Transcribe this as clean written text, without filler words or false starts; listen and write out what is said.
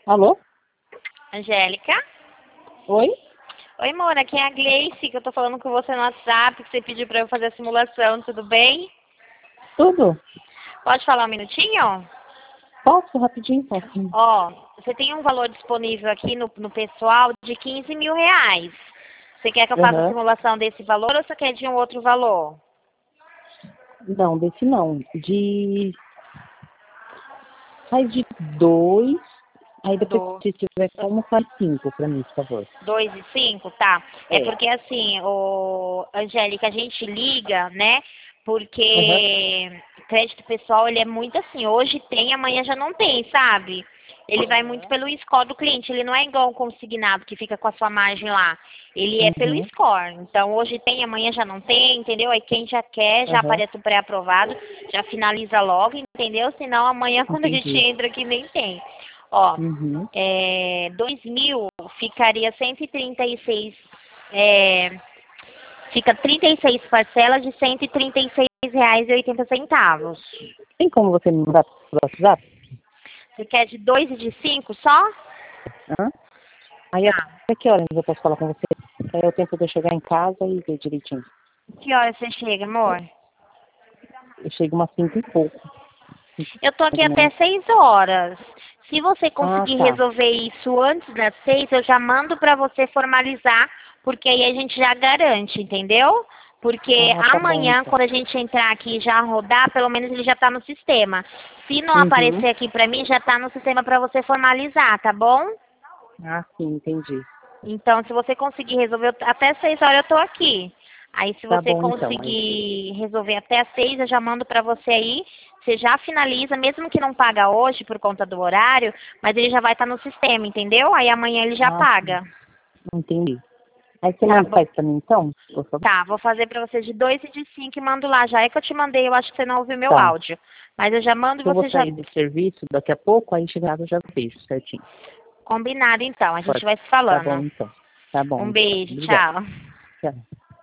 Alô? Angélica? Oi? Oi, amor, aqui é a Gleice, que eu tô falando com você no WhatsApp, que você pediu pra eu fazer a simulação, tudo bem? Tudo? Pode falar um minutinho? Posso? Rapidinho, posso. Ó, você tem um valor disponível aqui no pessoal de 15 mil reais. Você quer que eu faça a Aham. simulação desse valor ou você quer de um outro valor? Não, desse não. Faz de dois. Aí depois, Do se tiver como, faz cinco pra mim, por favor. 2 e 5, tá? É É. porque assim, Angélica, a gente liga, né? Aham. Porque crédito pessoal, ele é muito assim, hoje tem, amanhã já não tem, sabe? Ele vai muito Aham. pelo score do cliente, ele não é igual o consignado que fica com a sua margem lá. Ele é pelo Uhum. score. Então, hoje tem, amanhã já não tem, entendeu? Aí quem já quer, já Aham. aparece o pré-aprovado, já finaliza logo, entendeu? Senão amanhã, quando a gente Entendi. entra aqui, nem tem. Ó, Uhum. 2 mil ficaria 136, fica 36 parcelas de R$ 136,80. Tem como você me mandar pro WhatsApp? Você quer de 2 e de 5 só? Hã? Aí Tá. até que horas eu posso falar com você? Aí é o tempo de eu chegar em casa e ver direitinho. Que hora você chega, amor? Eu chego umas 5 e pouco. Eu tô aqui Mais ou até menos. 6 horas. Se você Ah, conseguir tá. resolver isso antes das 6, eu já mando pra você formalizar, porque aí a gente já garante, entendeu? Porque Ah, tá bom, amanhã, então. quando a gente entrar aqui e já rodar, pelo menos ele já tá no sistema. Se não Uhum. aparecer aqui pra mim, já tá no sistema pra você formalizar, tá bom? Ah, sim, entendi. Então, se você conseguir resolver, até 6 horas eu tô aqui. Aí, se Tá você bom, então. Aí, conseguir resolver até as 6, eu já mando pra você aí. Você já finaliza, mesmo que não paga hoje por conta do horário, mas ele já vai estar no sistema, entendeu? Aí amanhã ele já ah, sim, paga. entendi. Aí você Tá manda, bom? faz pra mim, então, por favor? Tá, vou fazer pra você de 2 e de 5 e mando lá. Já é que eu te mandei, eu acho que você não ouviu meu Tá. áudio. Mas eu já mando e Se eu vou você já. sair do serviço daqui a pouco, aí chegado eu já vejo certinho. Combinado, então. A gente Pode. vai se Tá bom, falando. então. Tá bom, Um então. beijo, Obrigado. tchau. Tchau.